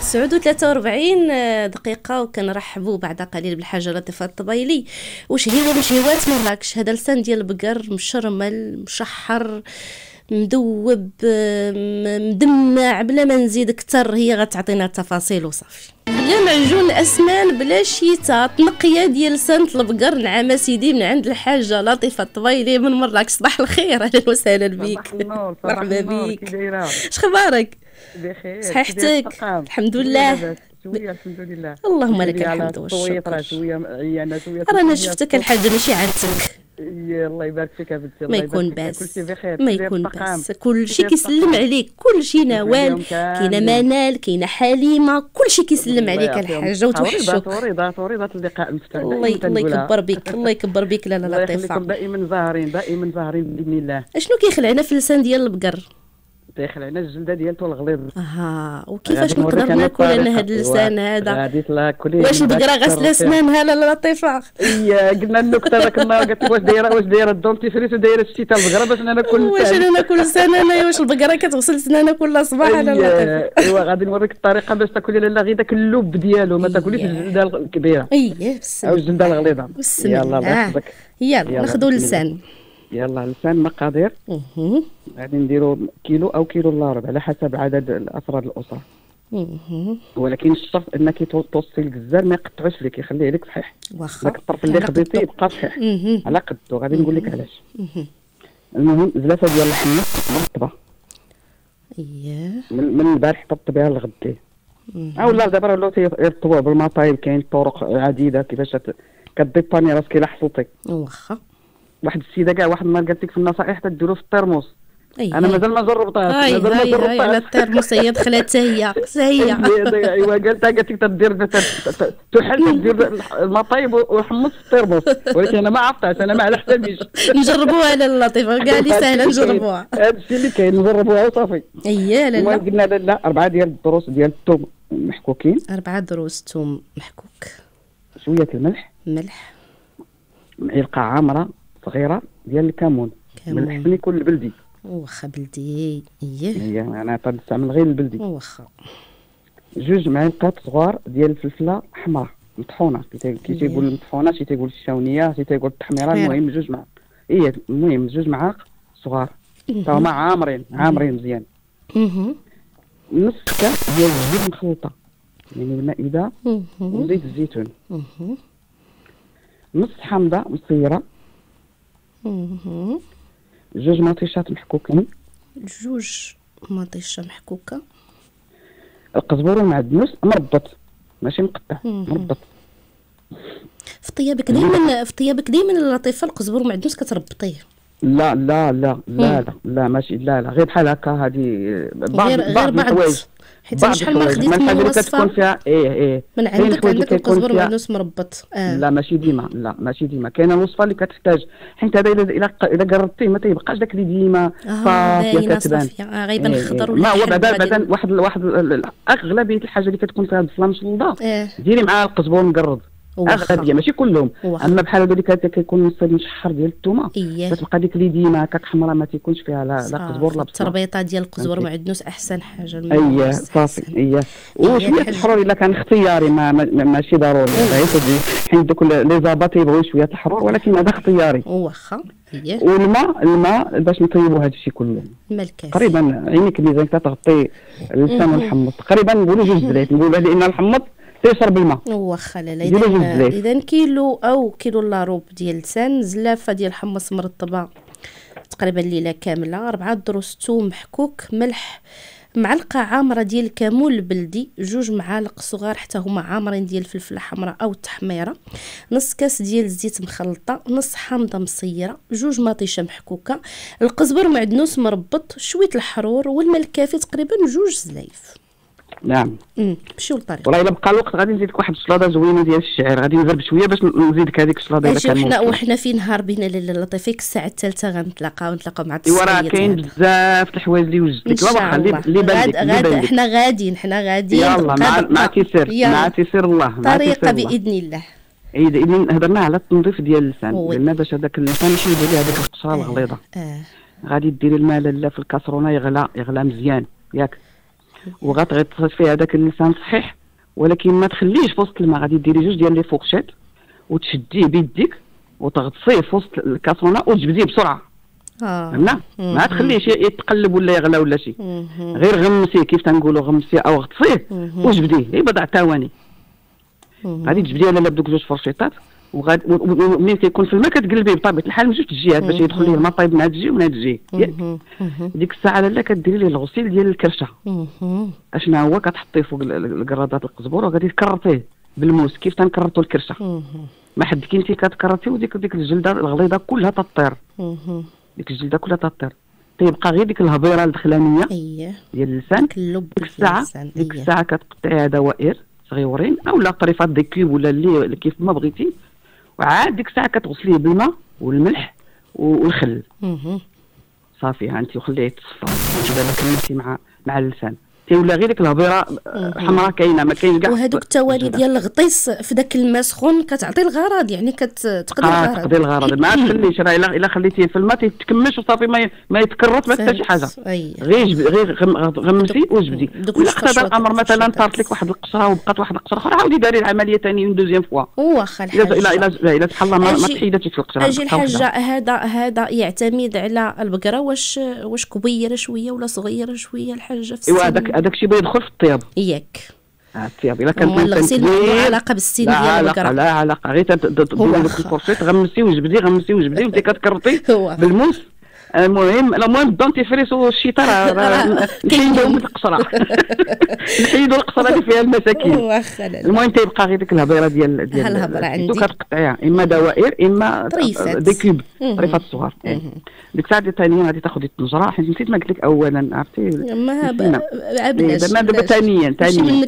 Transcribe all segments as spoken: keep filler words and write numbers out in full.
تسعة وثلاثين وأربعين دقيقة، وكنرحبوا بعد قليل بالحاجة لطيفة الطبيلي. واش هي من شهوات مراكش؟ هذا لسان ديال البقر مشرمل مشحر مدوب مدمع بلا ما نزيد اكثر، هي غتعطينا التفاصيل وصافي. بلا معجون الاسنان بلا شيتا، تنقيه ديال لسان البقر. نعم سيدي، من عند الحاجه لطيفه الطبيلي من مراكش. صباح الخير، اهلا وسهلا بك. مرحبا بك. كي دايره؟ اش خبارك؟ بخير. صحتك؟ الحمد لله. شويه الحمد لله. اللهم لك الحمد والشكر. شويه عيانه شويه. رانا شفتك الحاجه ماشي عادتك. الله يبارك فيك بنتي. ما يكون باس، كلشي بخير، ما يكون باس، كلشي كيسلم عليك، كلشي نوال، كاينه منال، كاينه حليمه، كلشي كيسلم عليك الحاجه وتوحشك. وريضه وريضه اللقاء المفتوح. الله الله يكبر بك، الله يكبر بك. لا لا لطيفه، دائما ظاهرين دائما ظاهرين باذن الله. اشنو كيخلعنا في اللسان ديال البقر؟ داخلنا الجلده ديالته الغليظ. اها، وكيفاش نقدر ناكل انا هذا اللسان هذا؟ غادي تاكلي. واش البقره غاسله اسنانها؟ لا لا لطيفه. اي قلنا النكته ذاك النهار، قالت لك واش دايره واش دايره الدونتيفريس ودايره الشيتا البقره باش انا ناكل. واش انا ناكل سنانه؟ واش البقره كتغسل سنانها كل صباح؟ لا لطيفه. ايوا غادي نوريك الطريقه باش تاكلي لا غير داك اللب ديالو، ما تاكليش الجلده الكبيره. اييه بسم او الجلده الغليظه. يلا الله يحفظك. يلا ناخذوا اللسان. يلا اللسان مقادير. اها غادي نديروا كيلو او كيلو الا ربع على حسب عدد الافراد الاسره. اها ولكن الشرط انك توصي الجزار ما يقطعوش فيك، يخليه لك صحيح. واخا داك الطرف اللي خديتيه يبقى صحيح على قدو. غادي نقول لك علاش. المهم زلافه ديال الحمص مرطبه. اييه من, من البارح طبطبيها لغديه. او لا دابا ولاو تيرطبوها بالمطايب، كاين طرق عديده كيفاش كديباني راسك الا حصلتي. واخا واحد السيده كاع واحد النهار قالت لك في النصائح تديروا في الترموس. أيه. انا مازال ما جربتهاش. مازال ما جربتهاش. لا الترموس هي دخلت هي هي. ايوا قالتها قالت لك تدير تحل تدير المطايب وحمص في الترموس، ولكن انا ما عرفتهاش، انا ما على حسابيش. نجربوها لا لطيفه، كاع لي سهله نجربوها. هذا الشيء اللي كاين نجربوها وصافي. اييه لا لا قلنا لا لا اربعه ديال الدروس ديال الثوم محكوكين. اربعه دروس ثوم محكوك. شويه الملح. ملح. معلقه عامره صغيره ديال الكمون. من الحسن يكون البلدي. واخا بلدي. اييه اييه انا تنستعمل غير البلدي. واخا. جوج معالق صغار ديال الفلفله حمراء مطحونه، كي تيقول المطحونه، شي تيقول الشاونيه، شي تيقول التحميره. المهم جوج معالق. اييه المهم جوج معالق صغار تا هما عامرين عامرين مزيان. اها نص كاس ديال الزيت مخلطه، يعني المائده وزيت الزيتون. اها نص حامضه مصيره. اها جوج مطيشات محكوكين. جوج مطيشه محكوكه. القزبور والمعدنوس مربط ماشي مقطع، مربط. في طيابك دائما في طيابك دائما لطيفه القزبور والمعدنوس كتربطيه. لا لا لا لا لا لا ماشي لا لا غير بحال هكا. هذه بعض غير بعض بعض الحوايج، حيت شحال ما خديت من الوصفه كتكون فيها ايه ايه من عندك عندك القزبر والمعدنوس مربط. آه. لا ماشي ديما، لا ماشي ديما. كاينه الوصفه اللي كتحتاج، حيت هذا الا الا الا قربتيه ما تيبقاش داك اللي ديما صافيه كتبان. اه غيبان خضر ولا ما هو بعدا بعدا واحد واحد اغلبيه الحاجه اللي كتكون فيها البصله مشلضه آه. ديري معاها القزبر مقرض. اغلبيه ماشي كلهم. اما بحال هادو اللي كيكون مصيد مشحر ديال الثومه كتبقى ديك اللي ديما هكاك حمراء ما تيكونش فيها لا لا قزبر لا بصله. التربيطه ديال القزبر والمعدنوس احسن حاجه. اييه صافي. اييه وشويه الحرور الا كان اختياري، ما ماشي ضروري حيت دوك لي زابا تيبغيو شويه الحرور، ولكن هذا اختياري. واخا. اييه والماء الماء باش نطيبوا هذا الشيء كله. الماء الكافي تقريبا عينيك ميزان كتغطي اللسان والحمص. تقريبا نقولوا جوج زريت، نقولوا لان الحمص تيشرب الماء. واخا لا لا اذا كيلو او كيلو الا ربع ديال لسان، زلافه ديال حمص مرطبه تقريبا ليله كامله، اربعه دروس ثوم محكوك، ملح، معلقه عامره ديال الكمون البلدي، جوج معالق صغار حتى هما عامرين ديال الفلفله حمراء او التحميره، نص كاس ديال الزيت مخلطه، نص حامضه مصيره، جوج مطيشه محكوكه، القزبر معدنوس مربط، شويه الحرور، والماء الكافي تقريبا جوج زلايف. نعم. امم مشيو للطريق. والله الا بقى الوقت غادي نزيد لك واحد الشلاضه زوينه ديال الشعير، غادي نزرب شويه باش نزيدك هذيك الشلاضه الا كان. حنا وحنا في نهار بينا لاله لطيفه الساعه الثالثه غنتلاقاو نتلاقاو مع التصوير. ايوا راه كاين بزاف د الحوايج اللي وجدت لك. والله اللي بالك غاد حنا غاديين حنا غاديين يلا مع مع تيسير مع تيسير الله طريقه باذن الله. اي اذا هضرنا على التنظيف ديال اللسان، قلنا باش هذاك اللسان ماشي يدير ليه هذيك القشره الغليظه. اه غادي ديري الماء لاله في الكاسرونه يغلى يغلى مزيان ياك، وغتغي تصفي هذاك اللسان صحيح، ولكن ما تخليش في وسط الماء. غادي ديري جوج ديال لي فورشيت وتشديه بيديك وتغطسيه في وسط الكاسرونه وتجبديه بسرعه. اه فهمنا؟ ما تخليهش يتقلب ولا يغلى ولا شي، غير غمسيه كيف تنقولوا غمسيه او غطسيه وجبديه غير بضع ثواني. غادي تجبديه لالا بدوك جوج فرشيطات، وغادي ملي كيكون في الماء كتقلبيه بطبيعه الحال من جوج الجهات باش يدخل ليه الماء طايب من هاد الجهه ومن هاد الجهه. ديك الساعه لالا كديري ليه الغسيل ديال الكرشه. اشنا هو كتحطيه فوق الكرادات القزبور وغادي تكرطيه بالموس كيف تنكرطوا الكرشه. ما حد كنتي كتكرطي وديك ديك الجلده الغليظه كلها تطير. ديك الجلده كلها تطير، تيبقى غير ديك الهبيره الدخلانيه ديال اللسان. ديك الساعه ديك الساعه كتقطعيها دوائر صغيورين اولا طريفات دي كيوب ولا اللي كيف ما بغيتي، وعاد ديك الساعه كتغسليه بالماء والملح والخل. صافي ها انت وخليه يتصفى دابا كملتي مع مع اللسان تيولى غير ديك الهبيره حمراء كاينه ما كاينش كاع. وهذوك الثواني ديال الغطيس في داك الماء سخون كتعطي الغرض، يعني كتقضي آه الغرض. تقضي الغرض ما تخليش راه الا الا خليتيه في الماء تيتكمش وصافي ما ما يتكرط ما حتى شي حاجه. غير غير غمسي وجبدي. ولا اقتضى الامر مثلا طارت لك واحد القشره وبقات واحد القشره اخرى عاودي داري العمليه ثاني من دوزيام فوا. واخا الحاجه الا الا الا بحال الله ما تحيدتش القشره. اجي الحاجه هذا هذا يعتمد على البقره واش واش كبيره شويه ولا صغيره شويه الحاجه في السن. ايوا هذاك هذاك الشيء بيدخل في الطياب ياك. اه الطياب الا كان الغسيل ما علاقه بالسن ديال البقره. لا علاقه غير تديري ديك الفرشيط غمسي وجبدي غمسي وجبدي وانت كتكرطي بالموس. المهم المهم الدونتيفريس والشيطه راه نحيدو من القشره نحيدو القشره اللي فيها المساكين. المهم تيبقى غير ديك الهبيره ديال ديال الهبره عندي كتقطعيها اما دوائر اما دي كيوب طريفات صغار. ديك الساعه الثانيه غادي تاخذي الطنجره، حيت نسيت ما قلت لك اولا عرفتي ما عبلاش دابا ثانيا ثانيا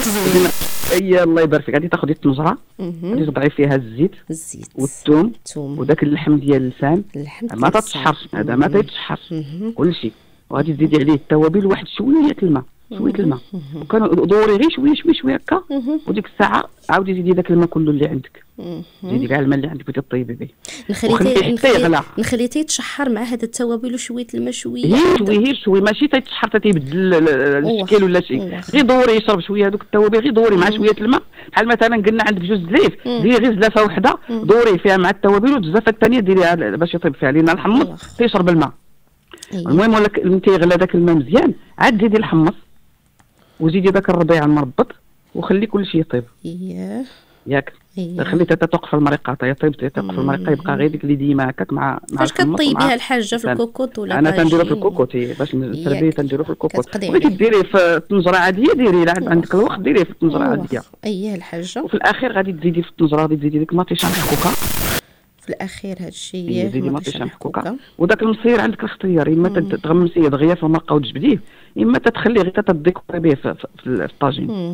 اي الله يبارك فيك. غادي تاخذي الطنجره غادي تضعي فيها الزيت الزيت والثوم وداك اللحم ديال اللسان ما تتشحرش، هذا ما تيتشحرش كلشي. وغادي تزيدي عليه التوابل واحد شويه الماء شويه الماء وكان دوري غير شويه شويه شويه هكا. وديك الساعه عاودي زيدي داك الماء كله اللي عندك، زيدي كاع الماء اللي عندك بغيتي طيبي به نخليه حتى يغلى. نخليه تيتشحر مع هذا التوابل وشويه الماء شويه شويه شويه ماشي تيتشحر تيبدل الشكل ولا شي. غير دوري يشرب شويه هذوك التوابل غير دوري مع شويه الماء. بحال مثلا قلنا عندك جوج زليف ديري غير زلافه وحده دوري فيها مع التوابل والزلافه الثانيه ديريها باش يطيب فيها لان الحمص تيشرب الماء. المهم ولك انت يغلى داك الماء مزيان عاد زيدي الحمص وزيدي داك الربيع المربط وخلي كل شيء يطيب. اييه ياك خليتها توقف المريقه طيب توقف المريقه يبقى غير ديك اللي ديما هكاك مع مع فاش كطيبيها الحاجه في الكوكوط ولا انا تنديرو في الكوكوط باش التربيه تنديرو في الكوكوط. بغيتي ديريه في الطنجره عاديه ديري الا عندك الوقت ديريه في الطنجره عاديه. اييه الحاجه. وفي الاخير غادي تزيدي في الطنجره غادي تزيدي ديك المطيشه محكوكه في الاخير هذا الشيء زيدي مطيشه محكوكه. وداك المصير عندك الاختيار اما تغمسيه دغيا في المرقه وتجبديه اما تتخليه غير تديكوري به في, في الطاجين.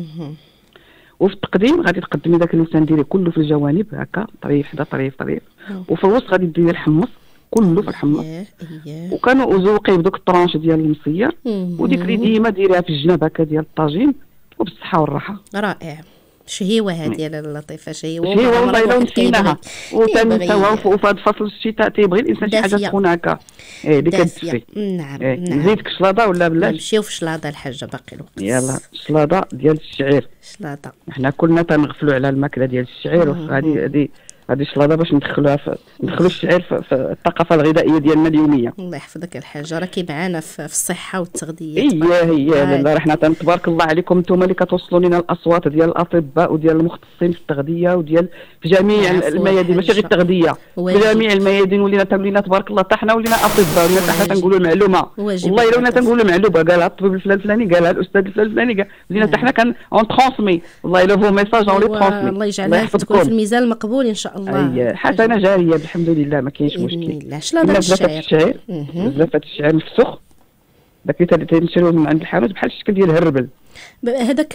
وفي التقديم غادي تقدمي داك اللسان ديري كله في الجوانب هكا طريف حدا طريف طريف وفي الوسط غادي ديري الحمص كله في الحمص. وكانوا زوقيه بدوك الطرونش ديال المصير وديك اللي ديما ديريها في الجناب هكا ديال الطاجين وبالصحه والراحه. رائع. شهيوه هذه اللطيفه شهيوه شهيوه والله الا نسيناها وتنساوها في هذا فصل الشتاء تيبغي الانسان شي حاجه سخونه هكا ايه اللي كتدفي. نعم إيه. نعم نزيدك شلاضه ولا بلاش؟ نمشيو في شلاضه الحاجه باقي الوقت. يلا شلاضه ديال الشعير. شلاضه حنا كلنا تنغفلوا على الماكله ديال الشعير وهذه هذه هذه الشلاضه باش ندخلوها في ندخلوا الشعير في, في الثقافه الغذائيه ديالنا اليوميه. الله يحفظك الحاجه راكي معانا في, في الصحه والتغذيه. اييه هي لا رحنا تبارك الله عليكم نتوما اللي كتوصلوا لنا الاصوات ديال الاطباء وديال المختصين في التغذيه وديال في جميع الميادين ماشي غير التغذيه في جميع الميادين ولينا تولينا تبارك الله حتى حنا ولينا اطباء ولينا حتى تنقولوا المعلومه والله الا ولينا تنقولوا المعلومه قالها الطبيب الفلان الفلاني قالها الاستاذ الفلان الفلاني قال ولينا حتى حنا كان اون ترونسمي والله الا فو ميساج اون لي ترونسمي. الله يجعلها تكون في الميزان المقبول ان شاء الله. حسنه جاريه بالحمد لله ما كاينش مشكل. شلاضه الشعير زلافه الشعير مفسوخ داك اللي تنشروه من عند الحانوت بحال الشكل ديال الهربل هذاك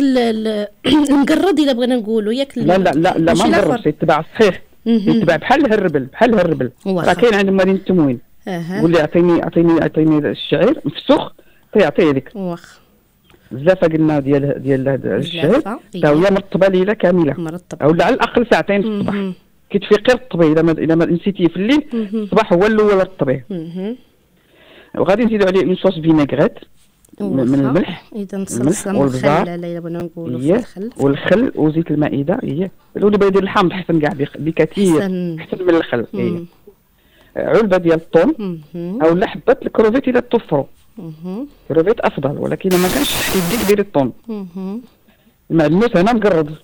المقرد الا بغينا نقولوا ياك. لا لا لا لا ما نقربش يتباع صحيح يتباع بحال الهربل بحال الهربل راه كاين عند مدينه التموين. قول لي اعطيني اعطيني اعطيني الشعير مفسوخ تيعطيه لك. واخا الزلافه قلنا ديال ديال هذا الشعير حتى هي مرطبه ليله كامله مرطبه او على الاقل ساعتين في الصباح كتفي غير الطبي الا ما الا ما نسيتيه في الليل الصباح هو الاول الطبي. وغادي نزيدوا عليه اون صوص فينيغريت من الملح اذا نصلصه من الخل الا بغينا نقولوا في الخل والخل وزيت المائده. هي الاولى بغا يدير الحامض احسن كاع بكثير احسن من الخل. هي علبه ديال الطون او لا حبه الكروفيت الا توفروا. الكروفيت افضل، ولكن ما كانش يديك ديري الطون. المعدنوس هنا مقرض.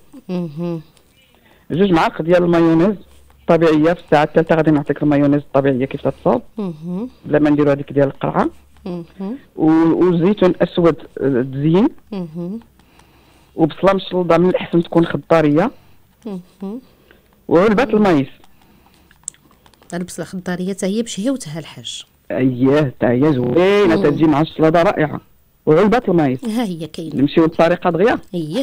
جوج معالق ديال المايونيز طبيعيه. في الساعه الثالثه غادي نعطيك المايونيز الطبيعيه كيف تتصاوب بلا ما نديرو هذيك ديال القرعه. والزيتون اسود تزيين، وبصله مشلوضه من الاحسن تكون خضاريه، وعلبه المايس. البصله خضاريه حتى هي بشهيوتها الحاج. اييه حتى هي زوينه تجي مع الشلاضه رائعه. وعلبه المايس ها هي كاينه. نمشيو للطريقه دغيا. اييه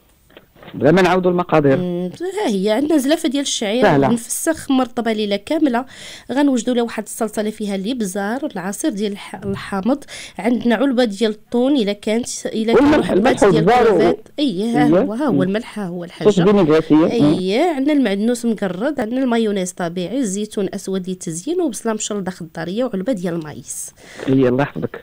بلا ما نعاودوا المقادير. ها هي عندنا زلافه ديال الشعير نفسخ مرطبه ليله كامله. غنوجدوا لها واحد الصلصه اللي فيها الابزار، العصير ديال الحامض، عندنا علبه ديال الطون الا كانت الا كان حبات ديال الكروفيت. اييه ها هو ها هو الملح ها هو الحاجه. اييه عندنا المعدنوس مقرد، عندنا المايونيز طبيعي، الزيتون اسود للتزيين، وبصله مشلضه خضاريه، وعلبه ديال المايس. هي الله يحفظك.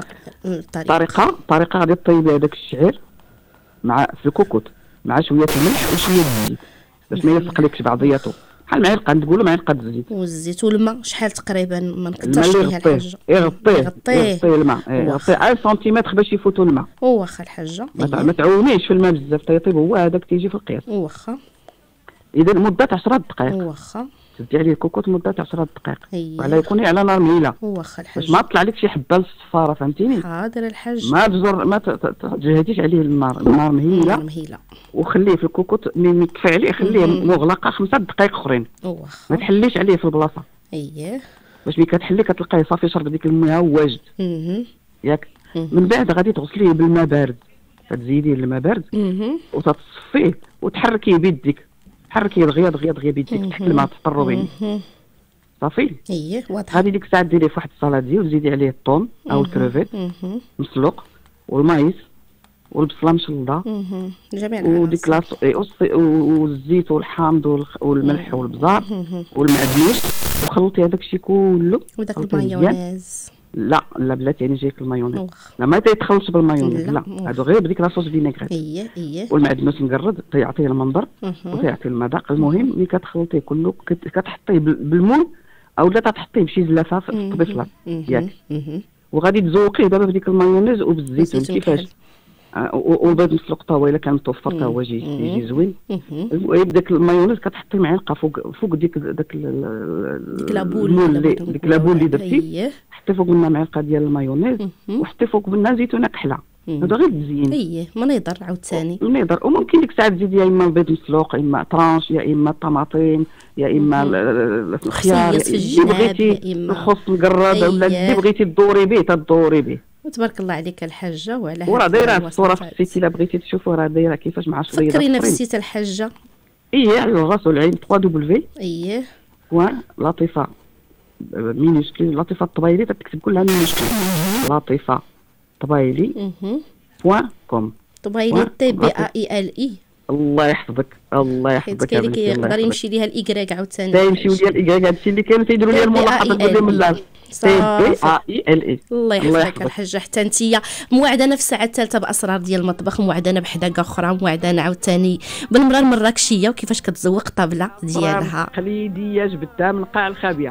الطريقه الطريقه غادي طيبي هذاك الشعير مع في الكوكوط مع شويه الملح وشويه الزيت باش ما يلصقلكش بعضياته، بحال معلقه نقولوا معلقه الزيت. والزيت والماء شحال تقريبا؟ ما نكثرش فيها الحاجه. يغطيه يغطيه الماء، يغطيه عشرة سنتيمتر باش يفوتوا الماء. واخا الحاجه ما تعاونيش في الماء بزاف تيطيب، هو هذاك تيجي في القياس. واخا اذا مده عشرة دقائق. واخا تزدي عليه الكوكوط مده عشرة دقائق وعلى يكون على نار مهيله. واخا الحاج باش ما طلع لك شي حبه للصفاره، فهمتيني؟ حاضر الحاج. ما تجر ما تجهديش عليه النار، النار مهيله مهيله. وخليه في الكوكوط من يكفي عليه خليه مغلقه خمسة دقائق اخرين. واخا ما تحليش عليه في البلاصه. اييه باش ملي كتحلي كتلقاه صافي شرب ديك الماء واجد. اها ياك من بعد غادي تغسليه بالماء بارد، تزيديه الماء بارد وتتصفيه وتحركيه بيديك، حركيه دغيا دغيا دغيا بيديك تحت الماء تحت الروبين صافي. اييه واضح. غادي ديك الساعه ديريه في واحد الصالاديه وتزيدي عليه الطون او الكروفيت مسلوق والمايس والبصله مشلضه جميع وديك لاص والزيت والحامض والملح والبزار والمعدنوس، وخلطي هذاك الشيء كله وداك المايونيز. لا لا بلاتي يعني جايك المايونيز. لا ما تيتخلطش بالمايونيز، لا هادو غير بديك لاصوص فينيغريت. اييه اييه والمعدنوس مقرد تيعطيه المنظر وتيعطي المذاق. المهم ملي كتخلطيه كله كتحطيه بالمول او لا تحطيه بشي زلافه في الطبيخ ياك، وغادي تزوقيه دابا بديك المايونيز وبالزيتون كيفاش. والبيض مسلوق تا هو الا كان متوفر تا هو يجي زوين. المهم داك المايونيز كتحطي معلقه فوق فوق ديك داك لابول ديك لابول اللي درتي، حطي فوق منها معلقه ديال المايونيز وحطي فوق منها زيتونه كحله. هذا غير تزيين. اييه ما يضر عاوتاني ما يضر. وممكن ديك الساعه تزيدي يا اما البيض مسلوق يا اما طرانش يا اما الطماطم يا اما الخيار اللي بغيتي، الخص مقرد ولا اللي بغيتي تدوري به تدوري به. تبارك الله عليك الحاجه. وعلى وراه دايره الصوره في السيت الا بغيتي تشوفوا راه دايره كيفاش مع شويه. فكرينا في السيت الحاجه. اييه على الراس والعين ثلاثة دبليو. اييه بوان لطيفه مينيسكلي لطيفه الطبايلي تكتب كلها مينيسكلي لطيفه طبايلي بوان كوم. طبايلي تي بي ا اي ال اي. الله يحفظك الله يحفظك. كاين اللي كيقدر يمشي ليها الايكغيك عاوتاني. تيمشيو ليها الايكغيك هادشي اللي كانوا تيديروا ليها الملاحظه ديال من اللعب. تي بي ا اي ال اي. الله يحفظك الحاجه. حتى انتيا موعدانا في الساعه الثالثه باسرار ديال المطبخ، موعدانا بحداقه اخرى، موعدانا عاوتاني بالمراه المراكشيه وكيفاش كتزوق الطابله ديالها تقليديه جبدتها من قاع الخابيه.